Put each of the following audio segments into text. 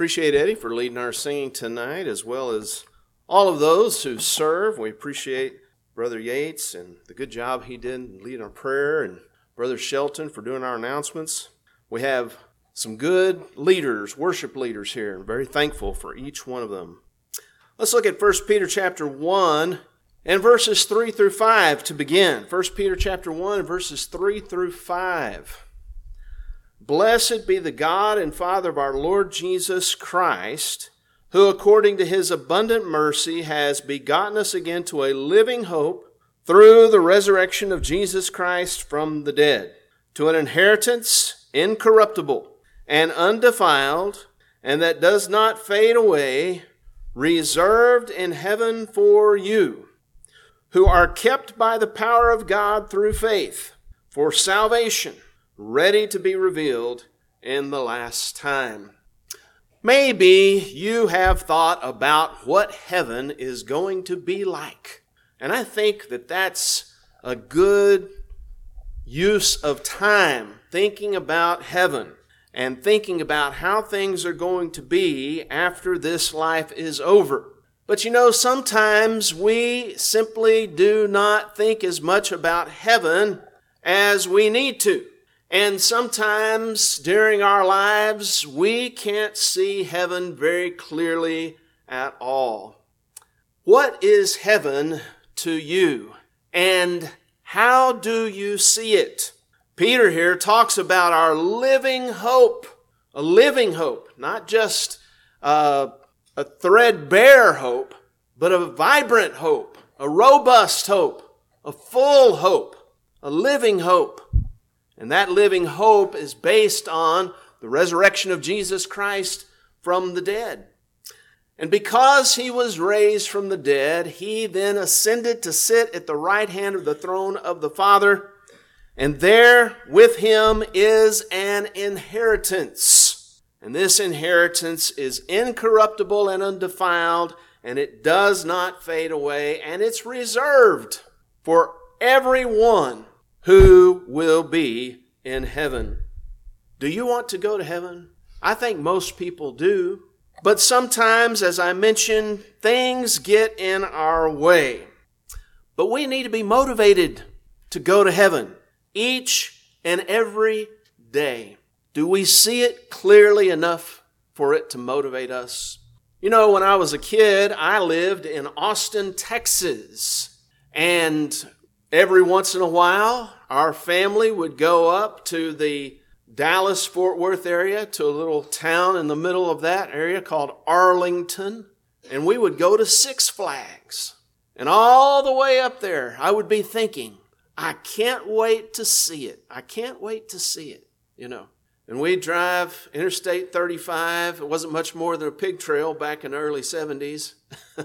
Appreciate Eddie for leading our singing tonight, as well as all of those who serve. We appreciate Brother Yates and the good job he did in leading our prayer, and Brother Shelton for doing our announcements. We have some good leaders, worship leaders here. I'm very thankful for each one of them. Let's look at 1 Peter chapter 1 and verses 3 through 5 to begin. 1 Peter chapter 1 verses 3 through 5. Blessed be the God and Father of our Lord Jesus Christ, who according to his abundant mercy has begotten us again to a living hope through the resurrection of Jesus Christ from the dead, to an inheritance incorruptible and undefiled, and that does not fade away, reserved in heaven for you, who are kept by the power of God through faith for salvation, ready to be revealed in the last time. Maybe you have thought about what heaven is going to be like. And I think that that's a good use of time, thinking about heaven and thinking about how things are going to be after this life is over. But you know, sometimes we simply do not think as much about heaven as we need to. And sometimes during our lives, we can't see heaven very clearly at all. What is heaven to you? And how do you see it? Peter here talks about our living hope. A living hope, not just a threadbare hope, but a vibrant hope, a robust hope, a full hope, a living hope. And that living hope is based on the resurrection of Jesus Christ from the dead. And because he was raised from the dead, he then ascended to sit at the right hand of the throne of the Father. And there with him is an inheritance. And this inheritance is incorruptible and undefiled, and it does not fade away, and it's reserved for everyone who will be in heaven. Do you want to go to heaven? I think most people do. But sometimes, as I mentioned, things get in our way. But we need to be motivated to go to heaven each and every day. Do we see it clearly enough for it to motivate us? You know, when I was a kid, I lived in Austin, Texas. And every once in a while, our family would go up to the Dallas-Fort Worth area, to a little town in the middle of that area called Arlington, and we would go to Six Flags. And all the way up there, I would be thinking, I can't wait to see it. I can't wait to see it, you know. And we'd drive Interstate 35. It wasn't much more than a pig trail back in the early 70s.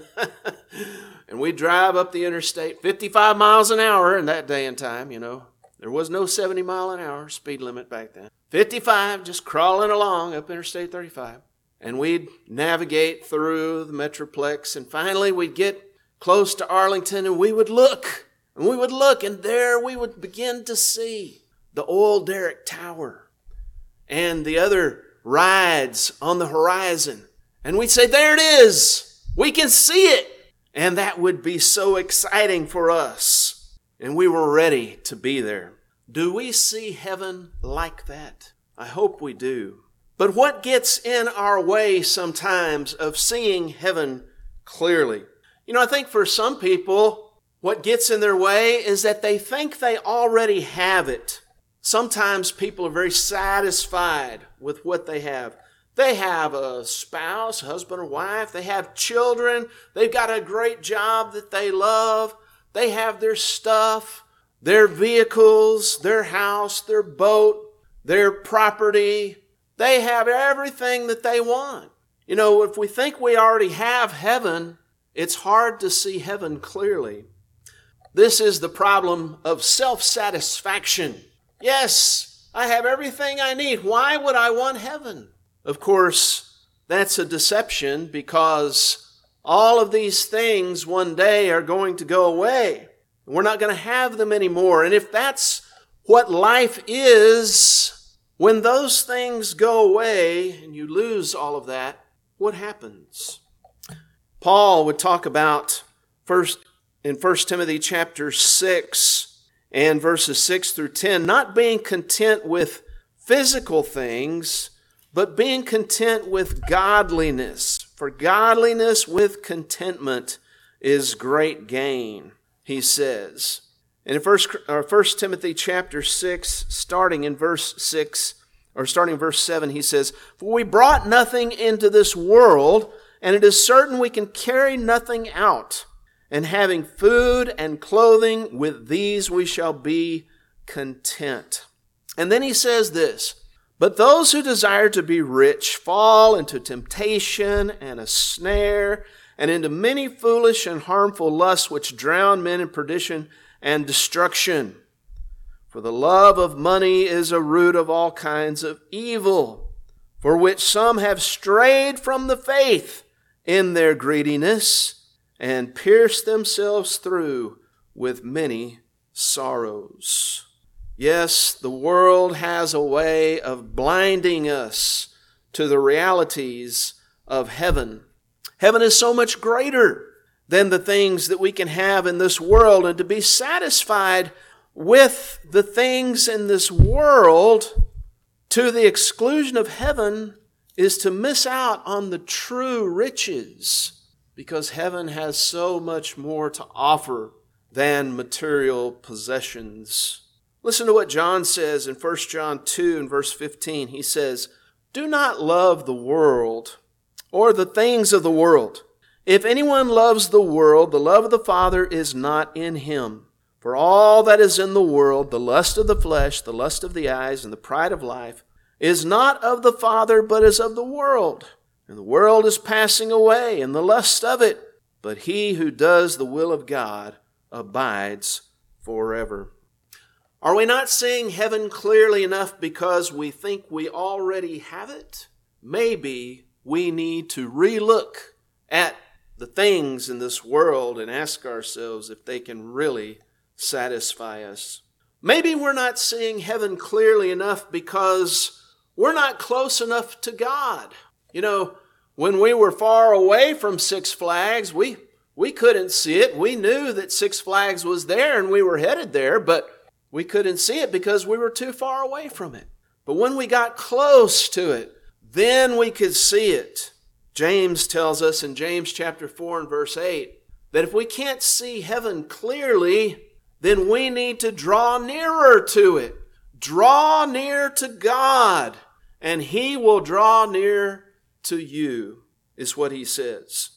And we'd drive up the interstate 55 miles an hour in that day and time, you know. There was no 70 mile an hour speed limit back then. 55, just crawling along up Interstate 35. And we'd navigate through the Metroplex. And finally we'd get close to Arlington and we would look. And there we would begin to see the oil derrick tower and the other rides on the horizon. And we'd say, there it is. We can see it. And that would be so exciting for us. And we were ready to be there. Do we see heaven like that? I hope we do. But what gets in our way sometimes of seeing heaven clearly? You know, I think for some people, what gets in their way is that they think they already have it. Sometimes people are very satisfied with what they have. They have a spouse, husband or wife. They have children. They've got a great job that they love. They have their stuff, their vehicles, their house, their boat, their property. They have everything that they want. You know, if we think we already have heaven, it's hard to see heaven clearly. This is the problem of self-satisfaction. Yes, I have everything I need. Why would I want heaven? Of course, that's a deception because all of these things one day are going to go away. We're not going to have them anymore. And if that's what life is, when those things go away and you lose all of that, what happens? Paul would talk about in 1 Timothy chapter 6 and verses 6 through 10, not being content with physical things, but being content with godliness. For godliness with contentment is great gain, he says. And in 1 Timothy chapter 6, starting in verse 7, he says, "For we brought nothing into this world, and it is certain we can carry nothing out. And having food and clothing, with these we shall be content." And then he says this, "But those who desire to be rich fall into temptation and a snare, and into many foolish and harmful lusts which drown men in perdition and destruction. For the love of money is a root of all kinds of evil, for which some have strayed from the faith in their greediness, and pierced themselves through with many sorrows." Yes, the world has a way of blinding us to the realities of heaven. Heaven is so much greater than the things that we can have in this world, and to be satisfied with the things in this world to the exclusion of heaven is to miss out on the true riches, because heaven has so much more to offer than material possessions. Listen to what John says in 1 John 2 and verse 15. He says, "Do not love the world or the things of the world. If anyone loves the world, the love of the Father is not in him. For all that is in the world, the lust of the flesh, the lust of the eyes, and the pride of life, is not of the Father, but is of the world. And the world is passing away, and the lust of it. But he who does the will of God abides forever." Are we not seeing heaven clearly enough because we think we already have it? Maybe we need to relook at the things in this world and ask ourselves if they can really satisfy us. Maybe we're not seeing heaven clearly enough because we're not close enough to God. You know, when we were far away from Six Flags, we couldn't see it. We knew that Six Flags was there and we were headed there, but we couldn't see it because we were too far away from it. But when we got close to it, then we could see it. James tells us in James chapter 4 and verse 8 that if we can't see heaven clearly, then we need to draw nearer to it. Draw near to God, and He will draw near to you, is what he says.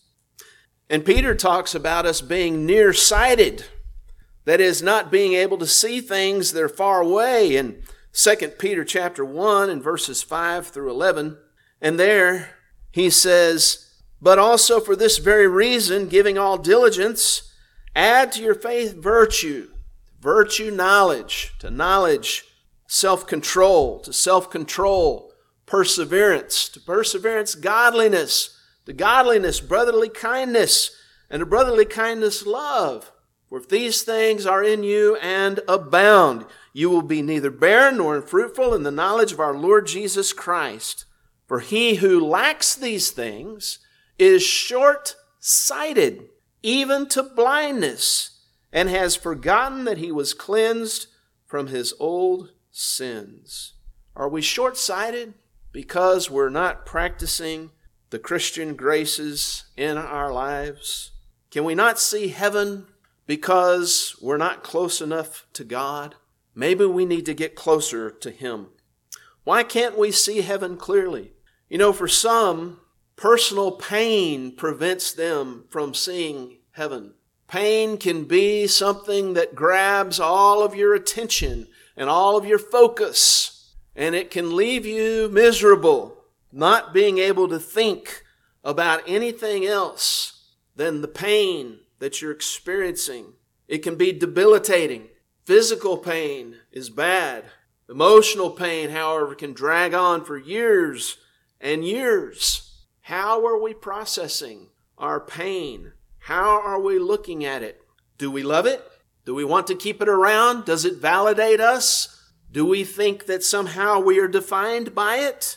And Peter talks about us being nearsighted. That is, not being able to see things that are far away in 2 Peter chapter 1 and verses 5 through 11. And there he says, "But also for this very reason, giving all diligence, add to your faith virtue, virtue knowledge, to knowledge self-control, to self-control perseverance, to perseverance godliness, to godliness brotherly kindness, and to brotherly kindness love. For if these things are in you and abound, you will be neither barren nor unfruitful in the knowledge of our Lord Jesus Christ. For he who lacks these things is short-sighted, even to blindness, and has forgotten that he was cleansed from his old sins." Are we short-sighted because we're not practicing the Christian graces in our lives? Can we not see heaven because we're not close enough to God? Maybe we need to get closer to Him. Why can't we see heaven clearly? You know, for some, personal pain prevents them from seeing heaven. Pain can be something that grabs all of your attention and all of your focus, and it can leave you miserable, not being able to think about anything else than the pain that you're experiencing. It can be debilitating. Physical pain is bad. Emotional pain, however, can drag on for years and years. How are we processing our pain? How are we looking at it? Do we love it? Do we want to keep it around? Does it validate us? Do we think that somehow we are defined by it?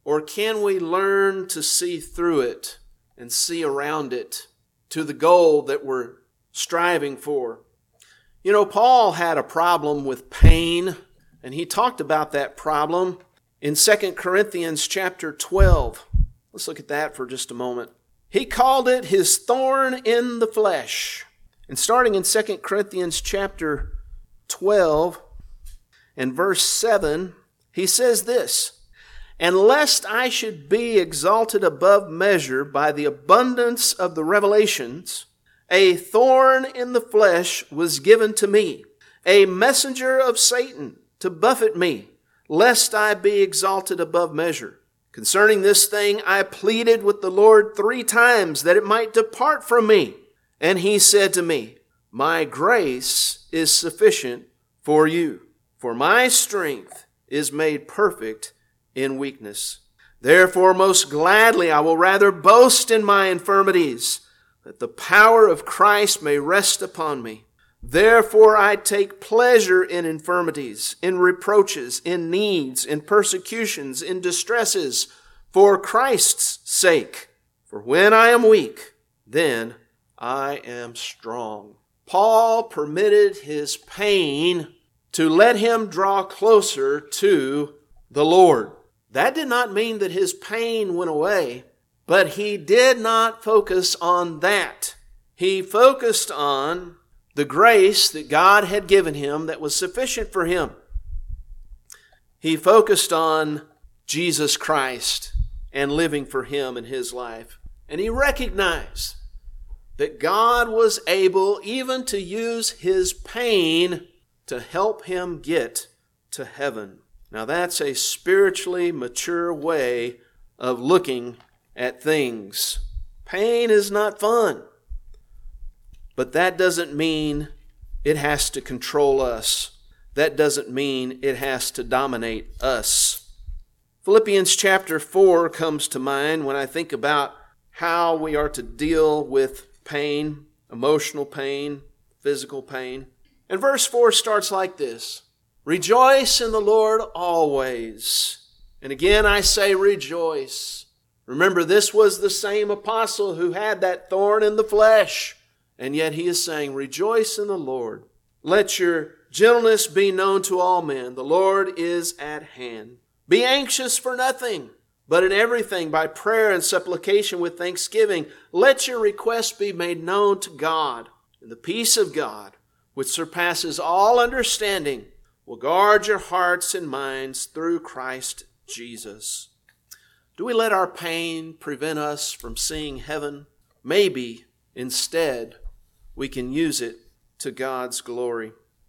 Or can we learn to see through it and see around it to the goal that we're striving for? You know, Paul had a problem with pain, and he talked about that problem in 2 Corinthians chapter 12. Let's look at that for just a moment. He called it his thorn in the flesh. And starting in 2 Corinthians chapter 12 and verse 7, he says this, "And lest I should be exalted above measure by the abundance of the revelations, a thorn in the flesh was given to me, a messenger of Satan to buffet me, lest I be exalted above measure. Concerning this thing I pleaded with the Lord 3 times that it might depart from me. And he said to me, My grace is sufficient for you, for my strength is made perfect in weakness. Therefore most gladly I will rather boast in my infirmities, that the power of Christ may rest upon me. Therefore I take pleasure in infirmities, in reproaches, in needs, in persecutions, in distresses, for Christ's sake. For when I am weak, then I am strong." Paul permitted his pain to let him draw closer to the Lord. That did not mean that his pain went away, but he did not focus on that. He focused on the grace that God had given him that was sufficient for him. He focused on Jesus Christ and living for him in his life. And he recognized that God was able even to use his pain to help him get to heaven. Now that's a spiritually mature way of looking at things. Pain is not fun. But that doesn't mean it has to control us. That doesn't mean it has to dominate us. Philippians chapter 4 comes to mind when I think about how we are to deal with pain, emotional pain, physical pain. And verse 4 starts like this, "Rejoice in the Lord always." And again I say rejoice. Remember, this was the same apostle who had that thorn in the flesh. And yet he is saying, rejoice in the Lord. Let your gentleness be known to all men. The Lord is at hand. Be anxious for nothing, but in everything by prayer and supplication with thanksgiving, let your requests be made known to God. And the peace of God, which surpasses all understanding, will guard your hearts and minds through Christ Jesus. Do we let our pain prevent us from seeing heaven? Maybe instead we can use it to God's glory.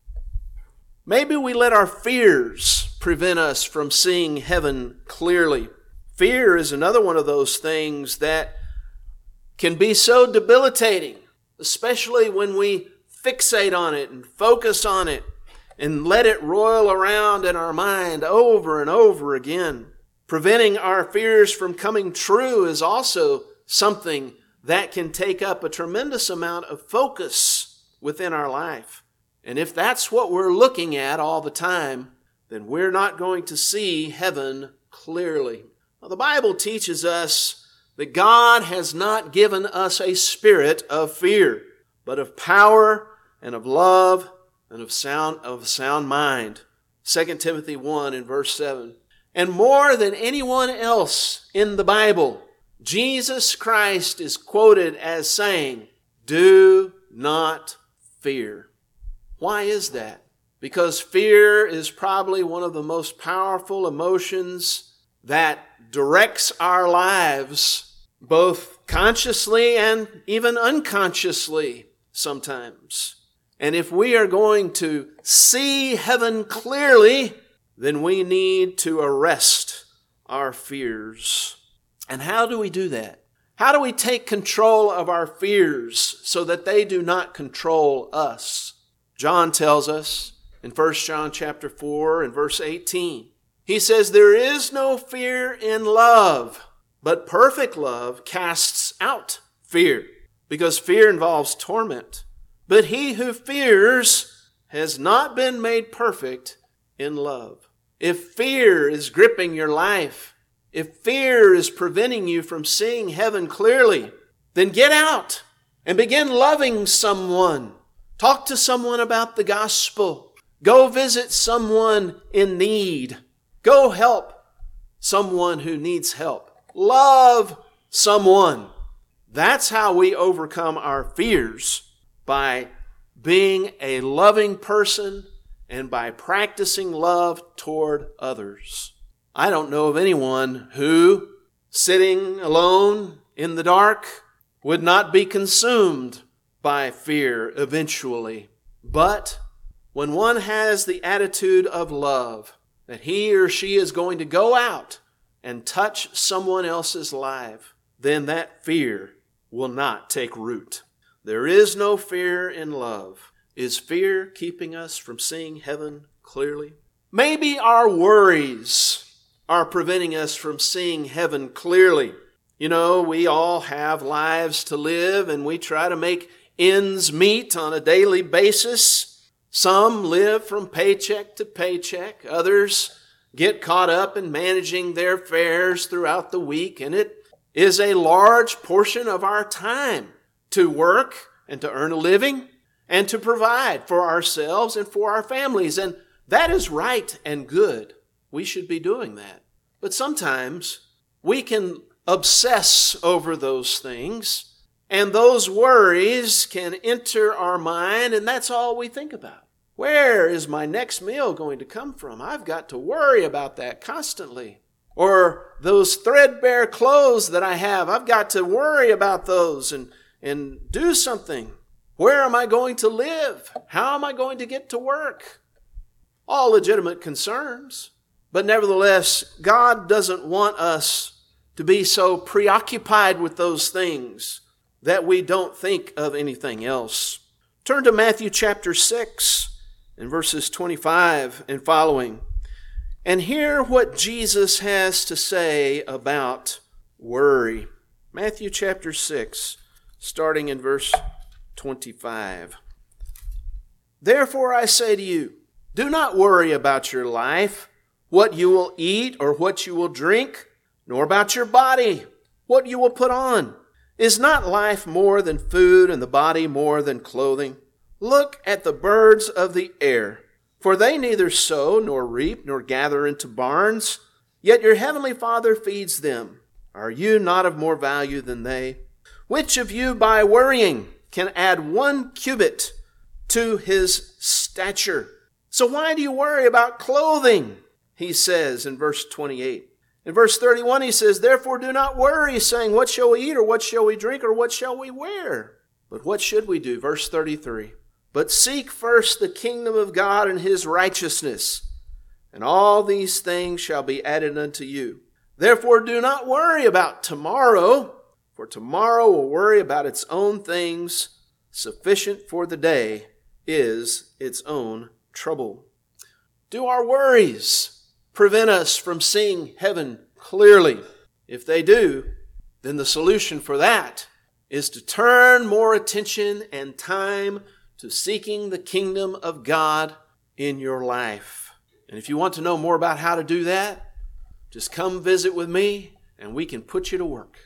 Maybe we let our fears prevent us from seeing heaven clearly. Fear is another one of those things that can be so debilitating, especially when we fixate on it and focus on it and let it roil around in our mind over and over again. Preventing our fears from coming true is also something that can take up a tremendous amount of focus within our life. And if that's what we're looking at all the time, then we're not going to see heaven clearly. Now, the Bible teaches us that God has not given us a spirit of fear, but of power and of love and of sound mind. 2 Timothy 1 and verse 7. And more than anyone else in the Bible, Jesus Christ is quoted as saying, "Do not fear." Why is that? Because fear is probably one of the most powerful emotions that directs our lives, both consciously and even unconsciously sometimes. And if we are going to see heaven clearly, then we need to arrest our fears. And how do we do that? How do we take control of our fears so that they do not control us? John tells us in 1 John chapter 4 and verse 18, he says, "There is no fear in love, but perfect love casts out fear, because fear involves torment. But he who fears has not been made perfect in love." If fear is gripping your life, If fear is preventing you from seeing heaven clearly, then get out and begin loving someone. Talk to someone about the gospel. Go visit someone in need. Go help someone who needs help. Love someone. That's how we overcome our fears, by being a loving person and by practicing love toward others. I don't know of anyone who, sitting alone in the dark, would not be consumed by fear eventually. But when one has the attitude of love, that he or she is going to go out and touch someone else's life, then that fear will not take root. There is no fear in love. Is fear keeping us from seeing heaven clearly? Maybe our worries are preventing us from seeing heaven clearly. You know, we all have lives to live, and we try to make ends meet on a daily basis. Some live from paycheck to paycheck. Others get caught up in managing their affairs throughout the week, and it is a large portion of our time to work and to earn a living and to provide for ourselves and for our families. And that is right and good. We should be doing that. But sometimes we can obsess over those things, and those worries can enter our mind, and that's all we think about. Where is my next meal going to come from? I've got to worry about that constantly. Or those threadbare clothes that I have, I've got to worry about those and do something. Where am I going to live? How am I going to get to work? All legitimate concerns. But nevertheless, God doesn't want us to be so preoccupied with those things that we don't think of anything else. Turn to Matthew chapter 6 and verses 25 and following, and hear what Jesus has to say about worry. Matthew chapter 6, starting in verse 25. Therefore I say to you, do not worry about your life, what you will eat or what you will drink, nor about your body, what you will put on. Is not life more than food, and the body more than clothing? Look at the birds of the air, for they neither sow nor reap nor gather into barns, yet your heavenly Father feeds them. Are you not of more value than they? Which of you by worrying can add 1 cubit to his stature? So why do you worry about clothing? He says in verse 28. In verse 31 he says, therefore do not worry, saying, what shall we eat, or what shall we drink, or what shall we wear? But what should we do? Verse 33. But seek first the kingdom of God and his righteousness, and all these things shall be added unto you. Therefore do not worry about tomorrow, for tomorrow will worry about its own things. Sufficient for the day is its own trouble. Do our worries prevent us from seeing heaven clearly? If they do, then the solution for that is to turn more attention and time to seeking the kingdom of God in your life. And if you want to know more about how to do that, just come visit with me and we can put you to work.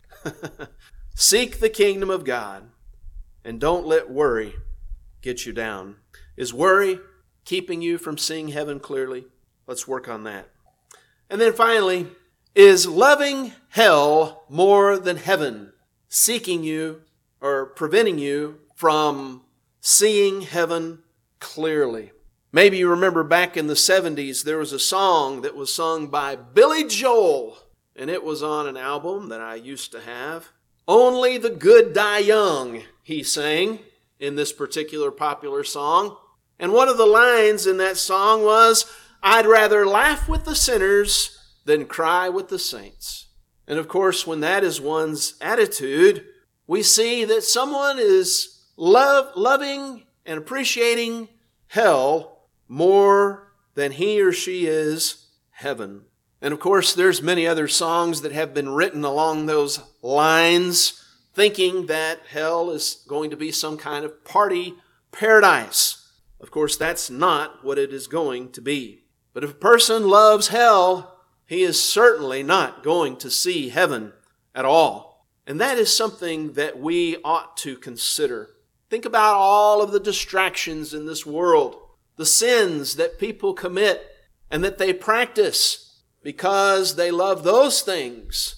Seek the kingdom of God and don't let worry get you down. Is worry keeping you from seeing heaven clearly? Let's work on that. And then finally, is loving hell more than heaven seeking you or preventing you from seeing heaven clearly? Maybe you remember back in the 70s, there was a song that was sung by Billy Joel, and it was on an album that I used to have. Only the good die young, he sang in this particular popular song. And one of the lines in that song was, I'd rather laugh with the sinners than cry with the saints. And of course, when that is one's attitude, we see that someone is loving and appreciating hell more than he or she is heaven. And of course, there's many other songs that have been written along those lines, thinking that hell is going to be some kind of party paradise. Of course, that's not what it is going to be. But if a person loves hell, he is certainly not going to see heaven at all. And that is something that we ought to consider. Think about all of the distractions in this world, the sins that people commit and that they practice because they love those things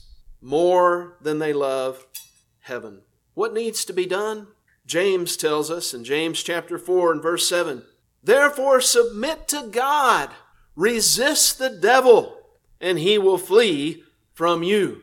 more than they love heaven. What needs to be done? James tells us in James chapter 4 and verse 7, "Therefore submit to God, resist the devil, and he will flee from you."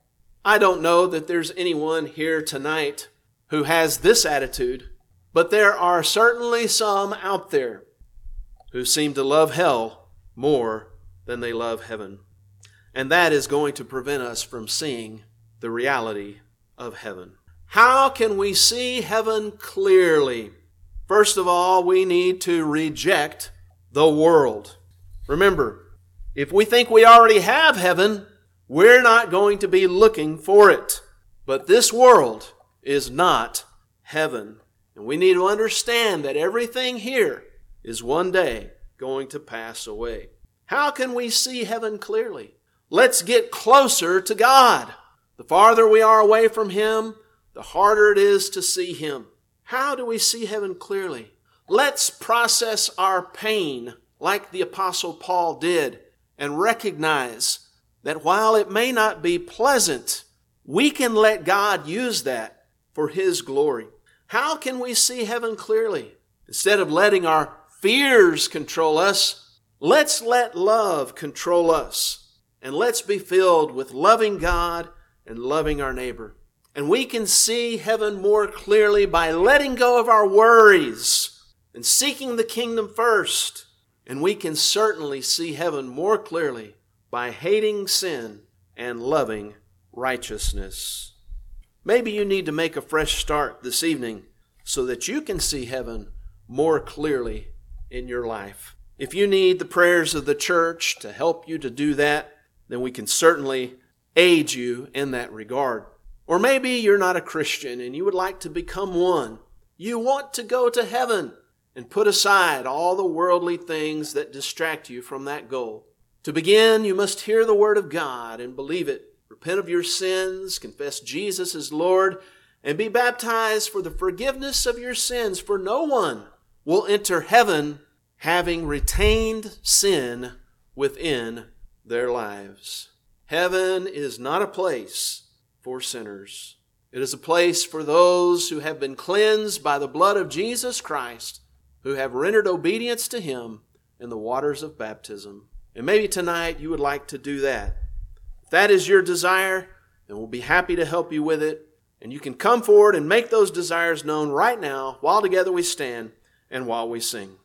I don't know that there's anyone here tonight who has this attitude, but there are certainly some out there who seem to love hell more than they love heaven. And that is going to prevent us from seeing the reality of heaven. How can we see heaven clearly? First of all, we need to reject the world. Remember, if we think we already have heaven, we're not going to be looking for it. But this world is not heaven. And we need to understand that everything here is one day going to pass away. How can we see heaven clearly? Let's get closer to God. The farther we are away from Him, the harder it is to see Him. How do we see heaven clearly? Let's process our pain like the Apostle Paul did and recognize that while it may not be pleasant, we can let God use that for His glory. How can we see heaven clearly? Instead of letting our fears control us, let's let love control us. And let's be filled with loving God and loving our neighbor. And we can see heaven more clearly by letting go of our worries and seeking the kingdom first. And we can certainly see heaven more clearly by hating sin and loving righteousness. Maybe you need to make a fresh start this evening so that you can see heaven more clearly in your life. If you need the prayers of the church to help you to do that, then we can certainly aid you in that regard. Or maybe you're not a Christian and you would like to become one. You want to go to heaven and put aside all the worldly things that distract you from that goal. To begin, you must hear the word of God and believe it. Repent of your sins, confess Jesus as Lord, and be baptized for the forgiveness of your sins. For no one will enter heaven having retained sin within their lives. Heaven is not a place for sinners. It is a place for those who have been cleansed by the blood of Jesus Christ, who have rendered obedience to Him in the waters of baptism. And maybe tonight you would like to do that. If that is your desire, then we'll be happy to help you with it. And you can come forward and make those desires known right now while together we stand and while we sing.